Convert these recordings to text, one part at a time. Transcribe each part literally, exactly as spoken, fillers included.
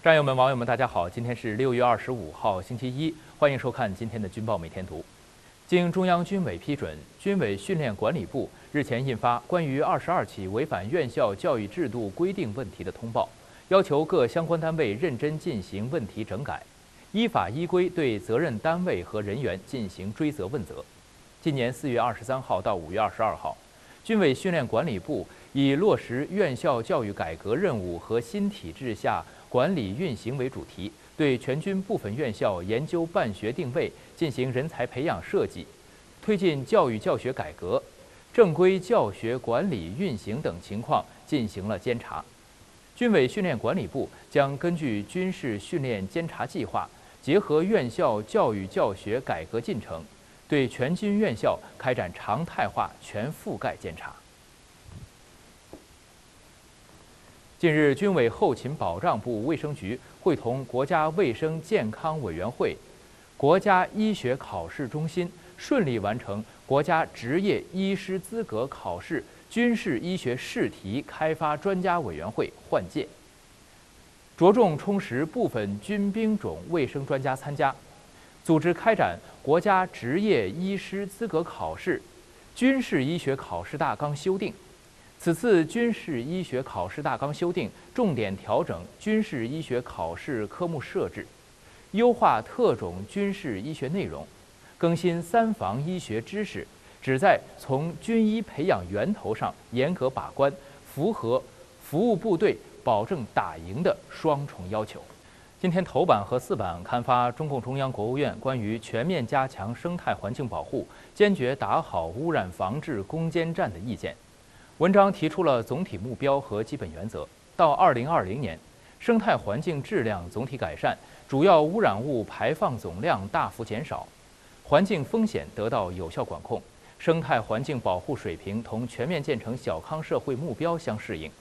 战友们、网友们，大家好！今天是六月二十五号，星期一，欢迎收看今天的《军报每天读》。经中央军委批准，军委训练管理部日前印发关于二十二起违反院校教育制度规定问题的通报，要求各相关单位认真进行问题整改，依法依规对责任单位和人员进行追责问责。今年四月二十三号到五月二十二号，军委训练管理部以落实院校教育改革任务和新体制下管理运行为主题，对全军部分院校研究办学定位进行人才培养设计，推进教育教学改革、正规教学管理运行等情况进行了监察。军委训练管理部将根据军事训练监察计划，结合院校教育教学改革进程，对全军院校开展常态化全覆盖监察。近日，军委后勤保障部卫生局会同国家卫生健康委员会、国家医学考试中心顺利完成国家职业医师资格考试军事医学试题开发专家委员会换届，着重充实部分军兵种卫生专家参加，组织开展国家职业医师资格考试军事医学考试大纲修订。此次军事医学考试大纲修订，重点调整军事医学考试科目设置，优化特种军事医学内容，更新三防医学知识，旨在从军医培养源头上严格把关，符合服务部队保证打赢的双重要求。今天头版和四版刊发中共中央、国务院关于全面加强生态环境保护、坚决打好污染防治攻坚战的意见。文章提出了总体目标和基本原则。到二零二零年，生态环境质量总体改善，主要污染物排放总量大幅减少，环境风险得到有效管控，生态环境保护水平同全面建成小康社会目标相适应。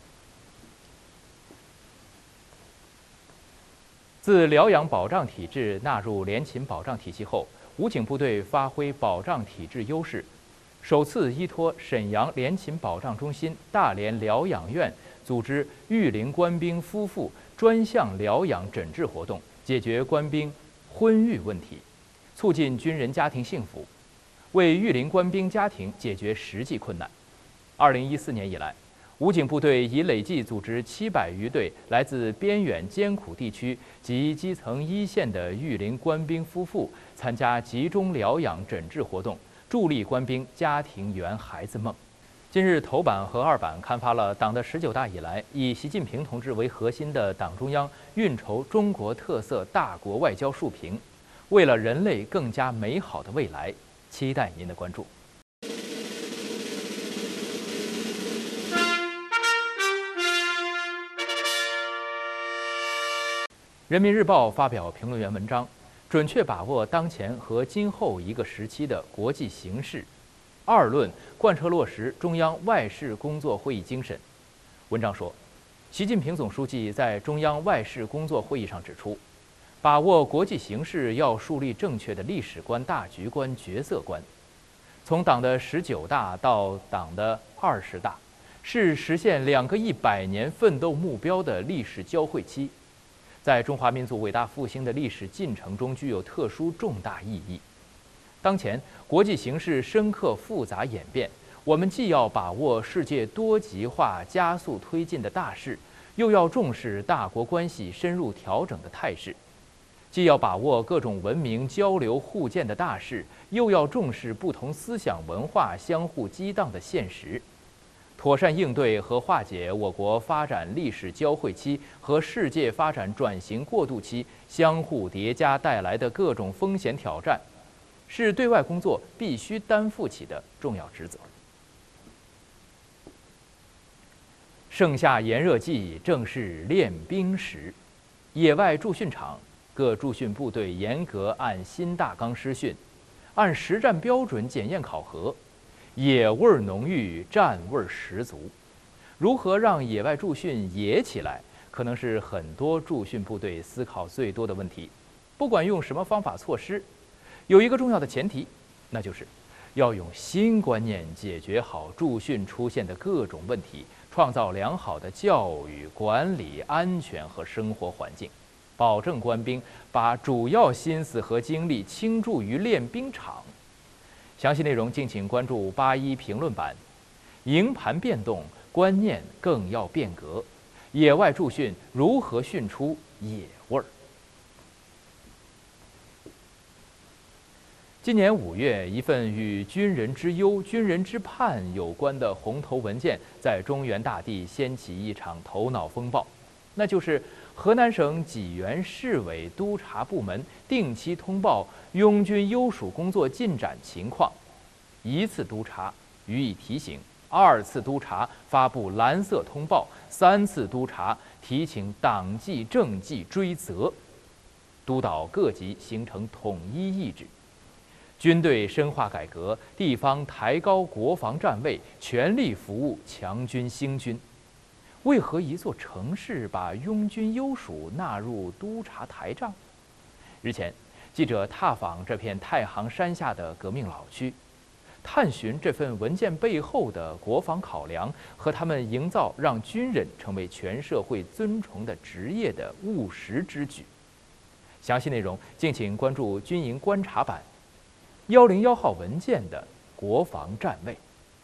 自疗养保障体制纳入联勤保障体系后，武警部队发挥保障体制优势，首次依托沈阳联勤保障中心大连疗养院组织育龄官兵夫妇专项疗养诊治活动，解决官兵婚育问题，促进军人家庭幸福，为育龄官兵家庭解决实际困难。二零一四年以来，武警部队已累计组织七百余对来自边远艰苦地区及基层一线的育龄官兵夫妇参加集中疗养诊治活动，助力官兵家庭圆孩子梦。今日头版和二版刊发了党的十九大以来，以习近平同志为核心的党中央运筹中国特色大国外交述评，为了人类更加美好的未来，期待您的关注。人民日报发表评论员文章，准确把握当前和今后一个时期的国际形势。二论贯彻落实中央外事工作会议精神。文章说，习近平总书记在中央外事工作会议上指出，把握国际形势要树立正确的历史观、大局观、角色观。从党的十九大到党的二十大，是实现两个一百年奋斗目标的历史交汇期，在中华民族伟大复兴的历史进程中具有特殊重大意义。当前国际形势深刻复杂演变，我们既要把握世界多极化加速推进的大势，又要重视大国关系深入调整的态势；既要把握各种文明交流互鉴的大势，又要重视不同思想文化相互激荡的现实，妥善应对和化解我国发展历史交汇期和世界发展转型过渡期相互叠加带来的各种风险挑战，是对外工作必须担负起的重要职责。盛夏炎热季正是练兵时，野外驻训场各驻训部队严格按新大纲施训，按实战标准检验考核，野味儿浓郁，战味儿十足。如何让野外驻训野起来，可能是很多驻训部队思考最多的问题。不管用什么方法措施，有一个重要的前提，那就是要用新观念解决好驻训出现的各种问题，创造良好的教育、管理、安全和生活环境。 保证官兵把主要心思和精力倾注于练兵场。详细内容敬请关注八一评论版。营盘变动，观念更要变革。野外驻训如何训出野味儿？今年五月，一份与军人之忧、军人之盼有关的红头文件在中原大地掀起一场头脑风暴，那就是河南省济源市委督察部门定期通报拥军优属工作进展情况，一次督查予以提醒，二次督查发布蓝色通报，三次督查提请党纪政纪追责，督导各级形成统一意志。军队深化改革，地方抬高国防站位，全力服务强军兴军。为何一座城市把拥军优属纳入督察台账？日前，记者踏访这片太行山下的革命老区，探寻这份文件背后的国防考量和他们营造让军人成为全社会尊崇的职业的务实之举。详细内容敬请关注军营观察版。幺零幺号文件的国防站位。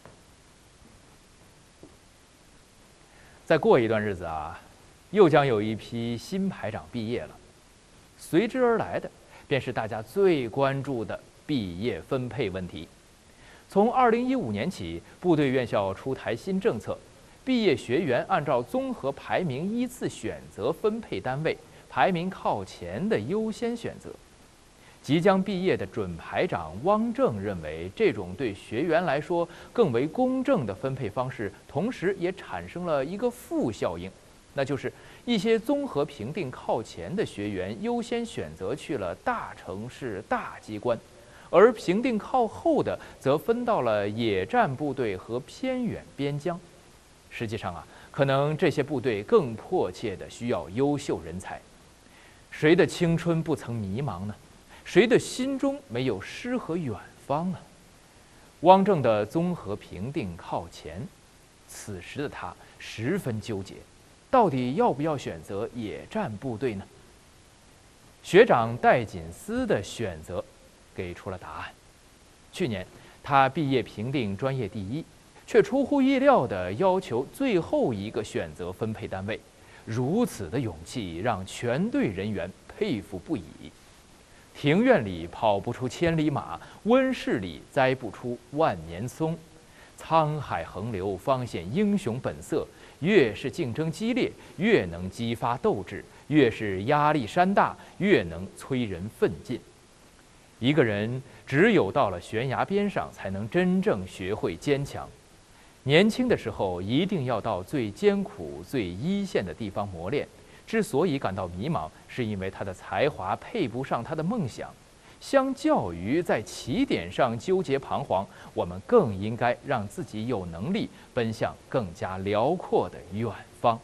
再过一段日子啊，又将有一批新排长毕业了，随之而来的便是大家最关注的毕业分配问题。从二零一五年起，部队院校出台新政策，毕业学员按照综合排名依次选择分配单位，排名靠前的优先选择。即将毕业的准排长汪正认为，这种对学员来说更为公正的分配方式，同时也产生了一个负效应，那就是一些综合评定靠前的学员优先选择去了大城市、大机关，而评定靠后的则分到了野战部队和偏远边疆。实际上啊，可能这些部队更迫切地需要优秀人才。谁的青春不曾迷茫呢？谁的心中没有诗和远方呢？汪正的综合评定靠前，此时的他十分纠结，到底要不要选择野战部队呢？学长戴锦思的选择给出了答案。去年他毕业评定专业第一，却出乎意料地要求最后一个选择分配单位，如此的勇气让全队人员佩服不已。庭院里跑不出千里马，温室里栽不出万年松。沧海横流方显英雄本色，越是竞争激烈，越能激发斗志；越是压力山大，越能催人奋进。一个人只有到了悬崖边上，才能真正学会坚强。年轻的时候，一定要到最艰苦、最一线的地方磨练。之所以感到迷茫，是因为他的才华配不上他的梦想。相较于在起点上纠结彷徨，我们更应该让自己有能力奔向更加辽阔的远方。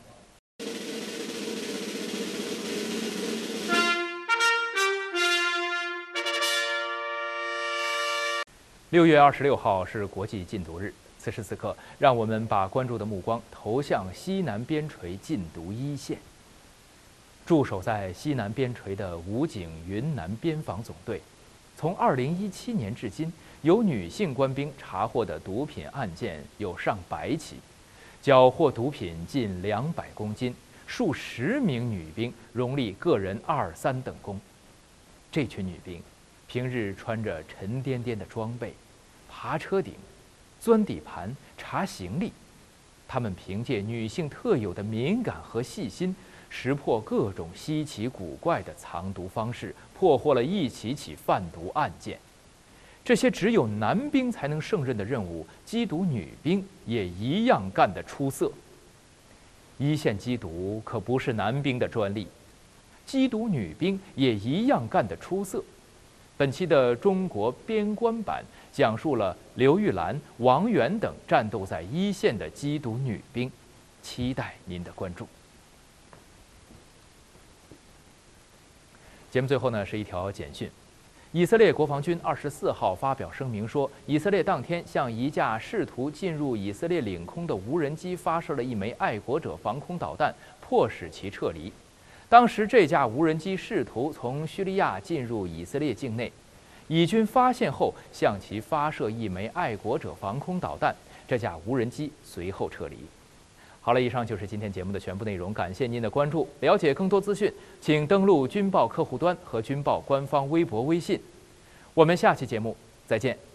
六月二十六号是国际禁毒日，此时此刻，让我们把关注的目光投向西南边陲禁毒一线。驻守在西南边陲的武警云南边防总队，从二零一七年至今，由女性官兵查获的毒品案件有上百起，缴获毒品近两百公斤，数十名女兵荣立个人二三等功。这群女兵，平日穿着沉甸甸的装备，爬车顶、钻底盘、查行李，她们凭借女性特有的敏感和细心，识破各种稀奇古怪的藏毒方式，破获了一起起贩毒案件。这些只有男兵才能胜任的任务，缉毒女兵也一样干得出色。一线缉毒可不是男兵的专利，缉毒女兵也一样干得出色。本期的中国边关版讲述了刘玉兰、王源等战斗在一线的缉毒女兵，期待您的关注。节目最后呢是一条简讯，以色列国防军二十四号发表声明说，以色列当天向一架试图进入以色列领空的无人机发射了一枚爱国者防空导弹，迫使其撤离。 当时这架无人机试图从叙利亚进入以色列境内，以军发现后向其发射一枚爱国者防空导弹，这架无人机随后撤离。好了，以上就是今天节目的全部内容，感谢您的关注。了解更多资讯，请登录军报客户端和军报官方微博、微信。我们下期节目再见。